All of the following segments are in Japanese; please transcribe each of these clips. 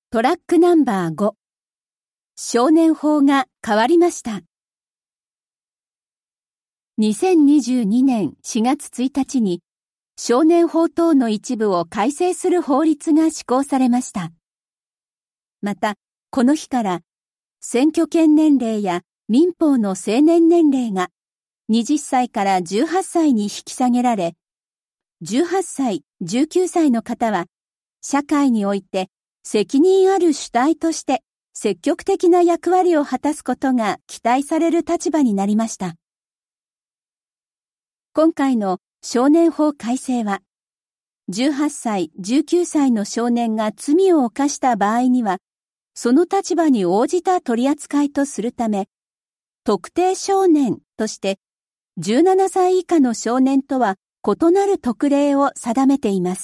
トラックナンバー5、少年法が変わりました。2022年4月1日に少年法等の一部を改正する法律が施行されました。また、この日から選挙権年齢や民法の成年年齢が20歳から18歳に引き下げられ、18歳、19歳の方は社会において責任ある主体として積極的な役割を果たすことが期待される立場になりました。今回の少年法改正は、18歳、19歳の少年が罪を犯した場合には、その立場に応じた取り扱いとするため、特定少年として17歳以下の少年とは異なる特例を定めています。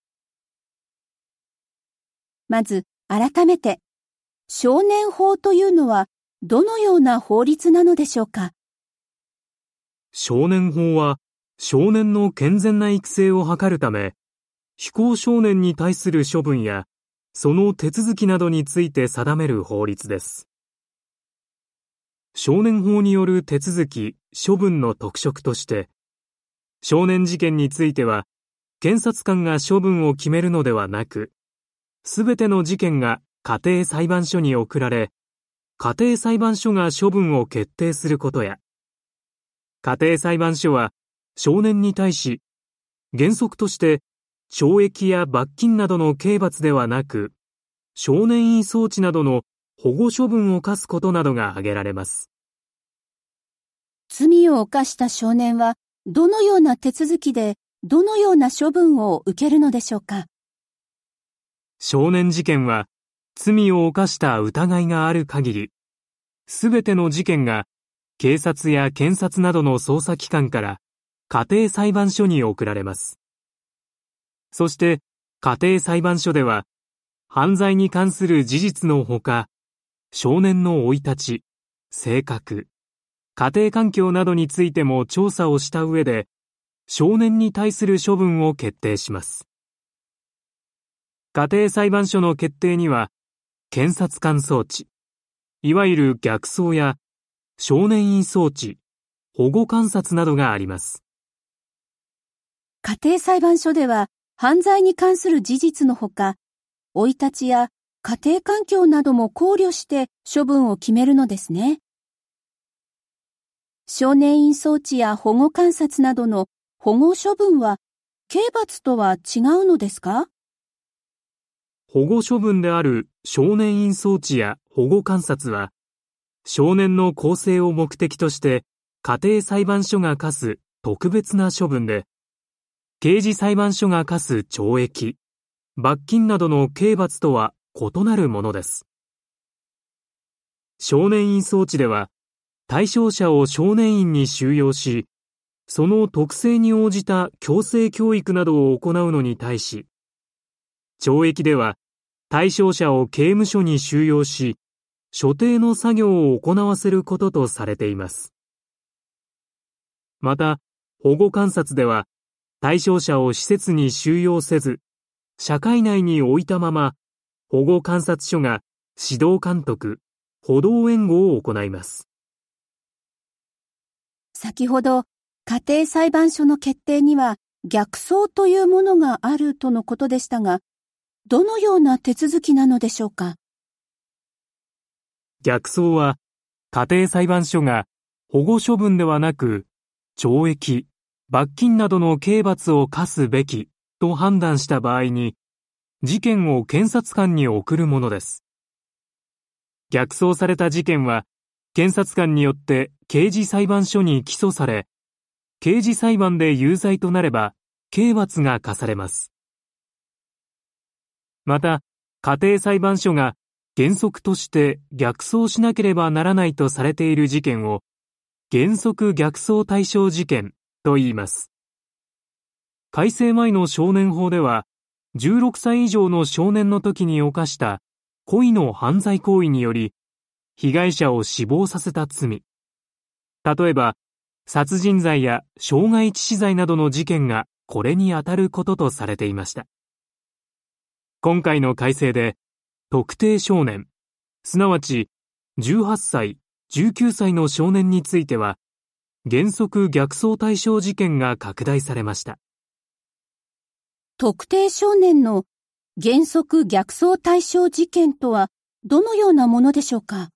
まず、改めて、少年法というのはどのような法律なのでしょうか。 少年法は少年の健全な育成を図るため、非行少年に対する処分やその手続きなどについて定める法律です。少年法による手続き、処分の特色として、少年事件については検察官が処分を決めるのではなく、すべての事件が家庭裁判所に送られ、家庭裁判所が処分を決定することや、家庭裁判所は少年に対し、原則として懲役や罰金などの刑罰ではなく、少年院送致などの保護処分を課すことなどが挙げられます。 罪を犯した少年は、どのような手続きで、どのような処分を受けるのでしょうか。 少年事件は、罪を犯した疑いがある限り、すべての事件が警察や検察などの捜査機関から家庭裁判所に送られます。そして、家庭裁判所では、犯罪に関する事実のほか、少年の生い立ち、性格、家庭環境などについても調査をした上で、少年に対する処分を決定します。家庭裁判所の決定には、検察官送致、いわゆる逆送や少年院送致、保護観察などがあります。 家庭裁判所では、犯罪に関する事実のほか、生い立ちや家庭環境なども考慮して処分を決めるのですね。少年院送致や保護観察などの保護処分は、刑罰とは違うのですか？ 保護処分である少年院送致や保護観察は、少年の更生を目的として家庭裁判所が課す特別な処分で、刑事裁判所が課す懲役、罰金などの刑罰とは異なるものです。少年院送致では、対象者を少年院に収容し、その特性に応じた矯正教育などを行うのに対し、懲役では対象者を刑務所に収容し、所定の作業を行わせることとされています。また、保護観察では、対象者を施設に収容せず、社会内に置いたまま、保護観察所が指導監督、補導援護を行います。 先ほど、家庭裁判所の決定には逆送というものがあるとのことでしたが、どのような手続きなのでしょうか。 逆送は、家庭裁判所が保護処分ではなく、懲役、罰金などの刑罰を科すべきと判断した場合に、事件を検察官に送るものです。逆送された事件は、検察官によって刑事裁判所に起訴され、刑事裁判で有罪となれば、刑罰が科されます。また、家庭裁判所が原則として逆送しなければならないとされている事件を、原則逆送対象事件と言います。改正前の少年法では、16歳以上の少年の時に犯した故意の犯罪行為により、被害者を死亡させた罪。例えば、殺人罪や傷害致死罪などの事件がこれに当たることとされていました。今回の改正で、 特定少年、すなわち18歳、19歳の少年については、原則逆送対象事件が拡大されました。 特定少年の原則逆送対象事件とはどのようなものでしょうか？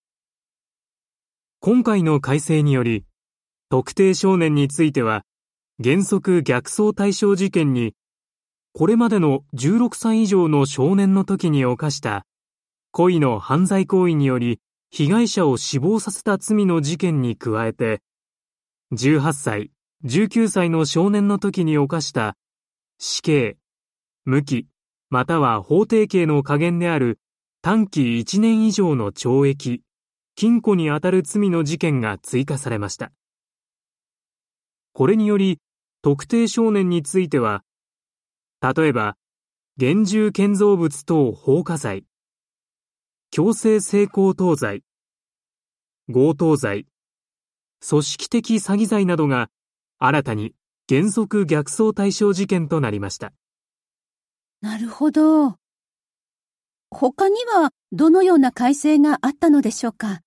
今回の改正により、特定少年については、原則逆送対象事件に、これまでの16歳以上の少年の時に犯した故意の犯罪行為により被害者を死亡させた罪の事件に加えて、18歳、19歳の少年の時に犯した死刑、無期、または法定刑の下限である短期1年以上の懲役、禁錮にあたる罪の事件が追加されました。これにより、特定少年については、例えば、現住建造物等放火罪、強制性交等罪、強盗罪、組織的詐欺罪などが新たに原則逆送対象事件となりました。 なるほど。他にはどのような改正があったのでしょうか？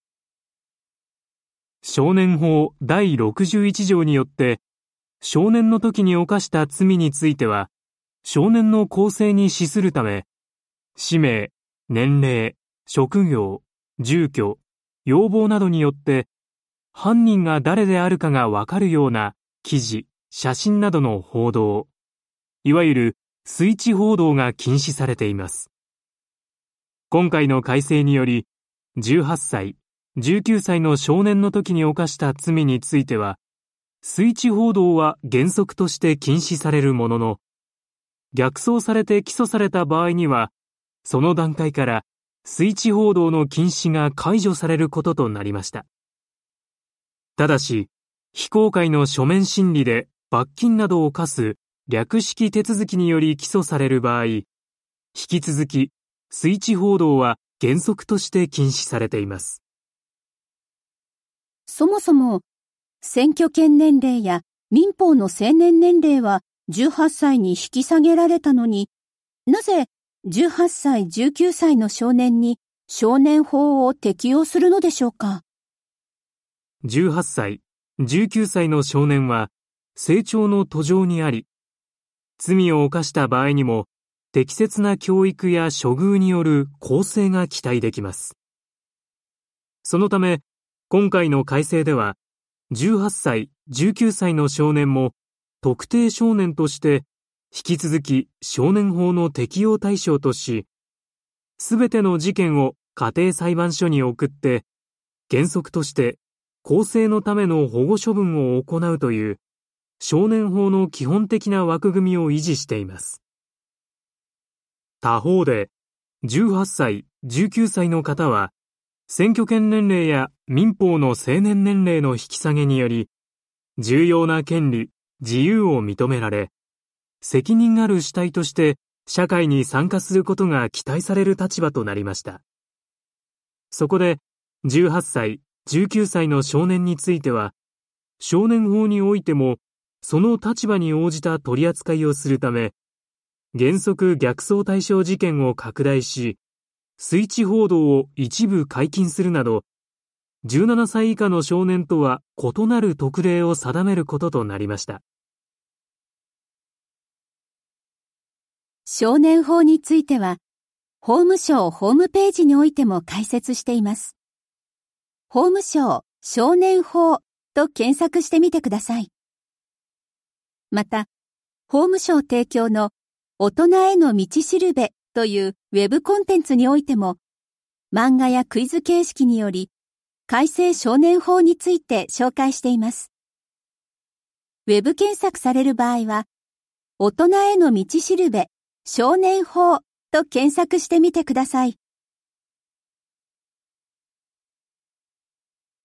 少年法第61条によって、少年の時に犯した罪については、少年の更生に資するため、氏名、年齢、職業、住居、要望などによって、犯人が誰であるかがわかるような記事、写真などの報道、いわゆる推知報道が禁止されています。今回の改正により、18歳、19歳の少年の時に犯した罪については、推知報道は原則として禁止されるものの、逆送されて起訴された場合には、その段階から推知報道の禁止が解除されることとなりました。ただし、非公開の書面審理で罰金などを課す略式手続きにより起訴される場合、引き続き推知報道は原則として禁止されています。 そもそも、選挙権年齢や民法の成年年齢は18歳に引き下げられたのに、なぜ18歳、19歳の少年に少年法を適用するのでしょうか？ 18歳、19歳の少年は成長の途上にあり、罪を犯した場合にも適切な教育や処遇による更生が期待できます。そのため、今回の改正では、18歳、19歳の少年も特定少年として引き続き少年法の適用対象とし、すべての事件を家庭裁判所に送って、原則として更生のための保護処分を行うという少年法の基本的な枠組みを維持しています。他方で、18歳、19歳の方は、選挙権年齢や民法の成年年齢の引き下げにより、重要な権利、自由を認められ、責任ある主体として社会に参加することが期待される立場となりました。そこで、18歳、19歳の少年については、少年法においても、その立場に応じた取り扱いをするため、原則逆送対象事件を拡大し、推知報道を一部解禁するなど、17歳以下の少年とは異なる特例を定めることとなりました。 少年法については、法務省ホームページにおいても解説しています。法務省少年法と検索してみてください。また、法務省提供の大人への道しるべというウェブコンテンツにおいても、漫画やクイズ形式により、改正少年法について紹介しています。ウェブ検索される場合は、大人への道しるべ少年法と検索してみてください。